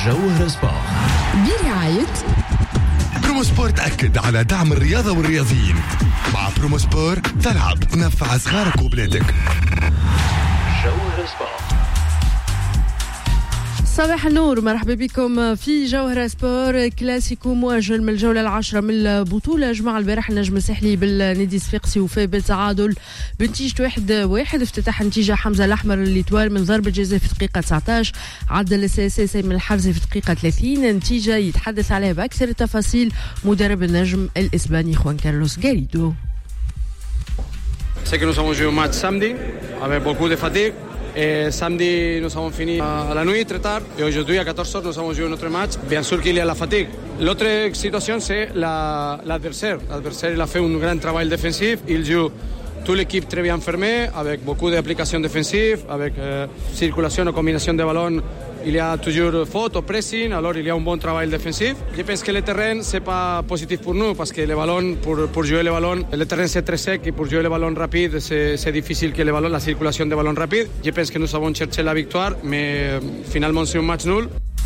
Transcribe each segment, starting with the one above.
جوهرة سبورت برعاية برومو سبورت. أكد على دعم الرياضة والرياضيين. مع برومو سبورت تلعب تنفع صغارك وبلادك. جوهرة سبورت. صباح النور، مرحبا بكم في جوهرة سبور. كلاسيكو مؤجل من الجولة العاشرة من البطولة. جمع البارح النجم الساحلي بالنادي الصفاقسي وفاء بالتعادل بنتيجة 1-1. افتتح النتيجة حمزة الأحمر اللي توال من ضربة جزاء في دقيقة 19. عدل السياسي من الحرزي في دقيقة 30. نتيجة يتحدث عليها بأكثر التفاصيل مدرب النجم الإسباني خوان كارلوس غاريدو. Sé que nous avons joué au match samedi avec beaucoup de fatigue. Et samedi, nous avons fini à la nuit très tard. Et aujourd'hui, à 14h, nous avons joué notre match. Bien sûr qu'il y a la fatigue. L'autre situation, c'est l'adversaire. L'adversaire, il a fait un grand travail défensif. Il joue toute l'équipe très bien fermée, avec beaucoup d'applications défensives, avec circulation et combinaison de ballons. Il y a toujours faute au pressing, alors il y a un bon travail défensif. Je pense que le terrain, c'est pas positif pour nous, parce que les ballons, pour jouer les ballons, le terrain c'est très sec, et pour jouer les ballons rapides, c'est difficile que les ballons, la circulation des ballons rapides. Je pense que nous avons cherché la victoire, mais finalement c'est un match nul.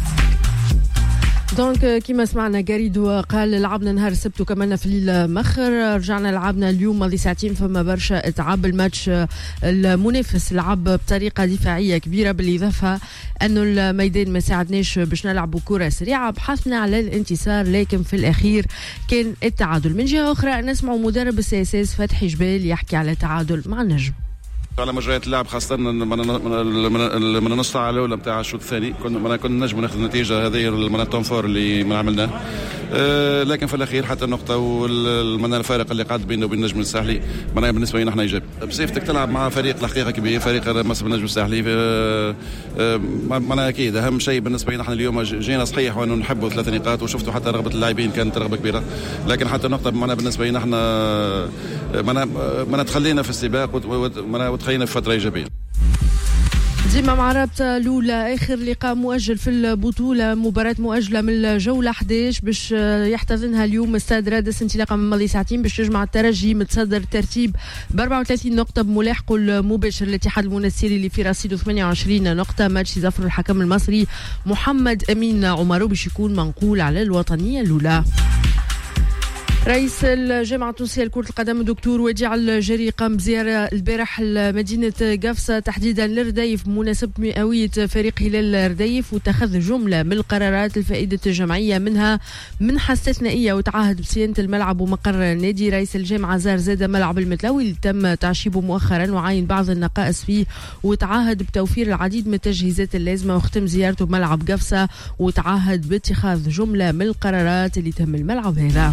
دونك كما سمعنا غاريدو قال لعبنا نهار السبت وكملنا في الليل مخر. رجعنا لعبنا اليوم ماضي ساعتين فما برشا اتعاب. الماتش المنافس لعب بطريقه دفاعيه كبيره، بالاضافه انه الميدان ما ساعدناش باش نلعبوا كره سريعه. بحثنا على الانتصار لكن في الاخير كان التعادل. من جهه اخرى نسمع مدرب السياساس فتحي جبال يحكي على تعادل مع النجم. على مجريات اللعب خاصة من النص ساعة الأولى نتاع الشوط الثاني كنا نجم ناخذ النتيجة هذه المناطق فور اللي ما عملناه. لكن في الأخير حتى النقطة الفارق اللي قاعد بينه وبين النجم الساحلي بالنسبة لنا احنا إيجابي. بصفتك تلعب مع فريق الحقيقة كبير، فريق مثل النجم الساحلي. معناها أكيد أهم شيء بالنسبة لنا احنا اليوم جينا صحيح وأنه نحبوا 3 نقاط، وشفتوا حتى رغبة اللاعبين كانت رغبة كبيرة. لكن حتى النقطة بالنسبة لنا احنا ما تخلينا في السباق وتخلينا في فترة إيجابية. ديما مع رابطة الأولى آخر لقاء مؤجل في البطولة، مباراة مؤجلة من الجولة 11 باش يحتضنها اليوم استاد رادس انطلاقا من ماضي ساعتين باش تجمع الترجي متصدر الترتيب ب 34 نقطة بملاحقه المباشر الاتحاد المنستيري اللي في رصيده 28 نقطة. ماتش يظفر الحكم المصري محمد أمين عمرو باش يكون منقول على الوطنية الأولى. رئيس الجامعة التونسية لكرة القدم الدكتور وديع الجري قام بزيارة البارح لمدينة قفصة تحديدا لرديف بمناسبة مئوية فريق هلال رديف، واتخذ جملة من القرارات الفائدة الجمعية، منها منحة استثنائية وتعهد بصيانة الملعب ومقر النادي. رئيس الجامعة زار زاد ملعب المتلوي اللي تم تعشيبه مؤخرا وعاين بعض النقائص فيه، وتعهد بتوفير العديد من التجهيزات اللازمة، واختم زيارته بملعب قفصة وتعهد باتخاذ جملة من القرارات اللي تم الملعب هذا.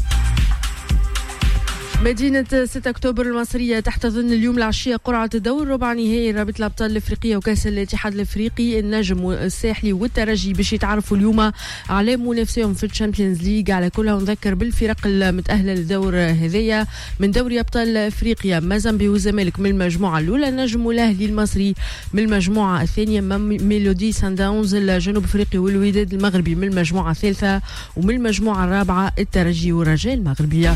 مدينة 6 أكتوبر المصرية تحتضن اليوم العشية قرعة الدور ربع نهائي رابطة الأبطال الأفريقية وكأس الاتحاد الأفريقي. النجم الساحلي والترجي باش يتعرفوا اليوم على منافسهم في الشامبيونز ليج. على كلها نذكر بالفرق المتأهلة للدور هذية من دوري أبطال أفريقيا: مازامبي والزمالك من المجموعة الأولى، النجم والأهلي المصري من المجموعة الثانية، ميلودي سانداونز الجنوب أفريقي والوداد المغربي من المجموعة الثالثة، ومن المجموعة الرابعة الترجي والرجاء المغربية.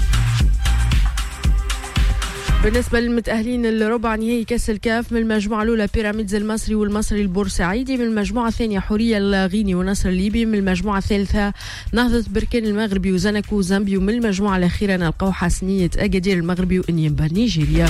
بالنسبة للمتأهلين الربع نهائي كأس الكاف من المجموعة الأولى بيراميدز المصري والمصري البورسعيدي، من المجموعة الثانية حورية الغيني ونصر الليبي، من المجموعة الثالثة نهضة بركان المغربي وزنكو زامبي، ومن المجموعة الأخيرة نلقاو حسنية أكادير المغربي وإنيمبا نيجيريا.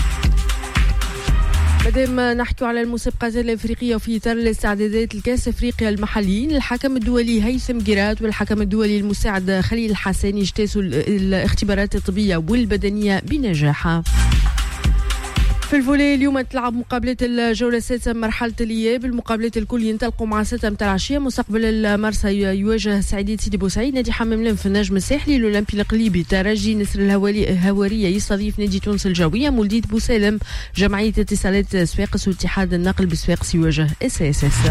مادام نحكي على المسابقات الافريقيه وفي اطار الاستعدادات لكاس افريقيا المحليين، الحكم الدولي هيثم جيرات والحكم الدولي المساعد خليل الحساني اجتازوا الاختبارات الطبيه والبدنيه بنجاح. في الفولي اليوم تلعب مقابلات الجولة السادسة مرحلة الإياب. المقابلات الكل ينطلقوا مع 6 متاع العشية. مستقبل المرسى يواجه سعيدية سيدي بوسعيد، نادي حمام لم في النجم الساحلي، الأولمبي القليبي ترجي، نسر الهوارية يستضيف نادي تونس الجوية، مولدية بوسالم جمعية اتصالات صفاقس، واتحاد النقل بصفاقس يواجه SSS.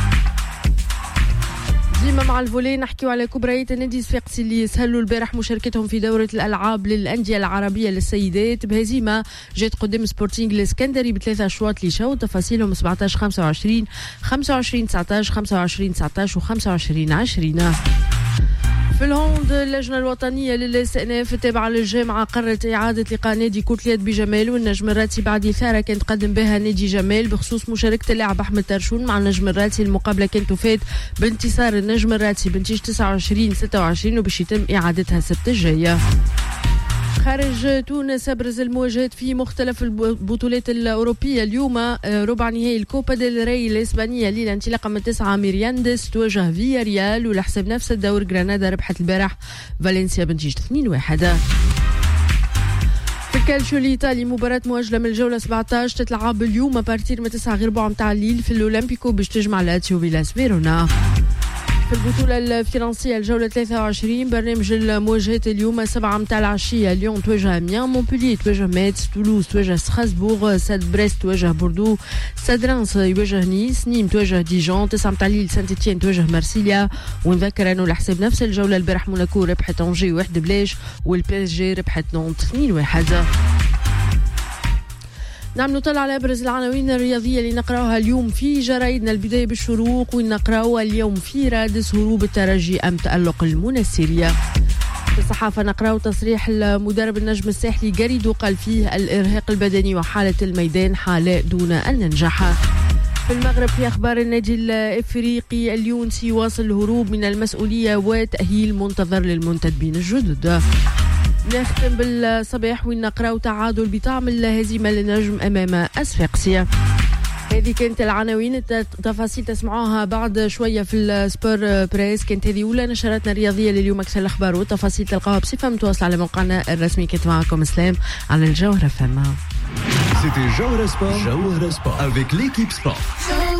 ديما مع الفولي نحكيو على كبريات النادي الصفاقسي اللي سهلوا البارح مشاركتهم في دورة الألعاب للأندية العربية للسيدات بهزيمة جات قدام سبورتينغ الاسكندري ب3 أشواط لشو. تفاصيلهم 17-25 25-19 25-19 و25-20. في الهوند اللجنة الوطنية للاستئناف التابعة للجامعة قررت إعادة لقاء نادي كرة اليد بجمال والنجم الراتي بعد إثارة كانت قدم بها نادي جمال بخصوص مشاركة اللاعب أحمد ترشون مع النجم الراتي. المقابلة كانت تفاد بانتصار النجم الراتي بنتيجة 29-26 وباش يتم إعادتها السبت الجاية. خارج تونس أبرز المواجهات في مختلف البطولات الأوروبية اليوم. ربع نهائي الكوبا ديل ري الإسبانية ليلة انطلاقا من 9 ميرياندس تواجه فيا ريال ولحساب نفس الدور غرانادا ربحت البارح فالنسيا بنتيجة 2-1. في الكالتشيو الإيطالي مباراة مؤجلة من الجولة 17 تتلعب اليوم بارتير من 9 غير ربع متاع الليل في الأولمبيكو باش تجمع لاتسيو بلاس فيرونا. في البطولة الفرنسية الجولة 23 برنامج المواجهات اليوم 7 متاع العشية. ليون تواجه ميان، مونبولييه تواجه ميتس، تولوز تواجه ستراسبورغ، ساد بريست تواجه بوردو، ساد رانس يواجه نيس، نيم تواجه ديجون، 9 متاع الليل سانت إتيان تواجه مارسيليا. ونذكر انه لحساب نفس الجولة البارح موناكو ربحت أنجي 1-0 والبي اس جي ربحت نونت 2-1. نعم نطلع على أبرز العناوين الرياضية اللي نقرأها اليوم في جرايدنا. البداية بالشروق ونقرأها اليوم في رادس هروب الترجي أم تألق المنسيرية. في الصحافة نقرأ تصريح المدرب النجم الساحلي جاريدو قال فيه الإرهاق البدني وحالة الميدان حالة دون أن ننجح. في المغرب في أخبار النادي الإفريقي اليونسي واصل الهروب من المسؤولية وتأهيل منتظر للمنتدبين الجدد. نختم بالصباح وين نقراو تعادل بطعم الهزيمة للنجم أمام أسفاقسيا. هذه كانت العناوين، التفاصيل تسمعوها بعد شوية في السبور بريس. كانت هذه أولى نشراتنا الرياضية لليوم. أكثر الأخبار والتفاصيل تلقاوها بصفة متواصلة على موقعنا الرسمي. كنت معكم سلام على الجوهرة فما. C'était Jawhara Sport avec l'équipe sport.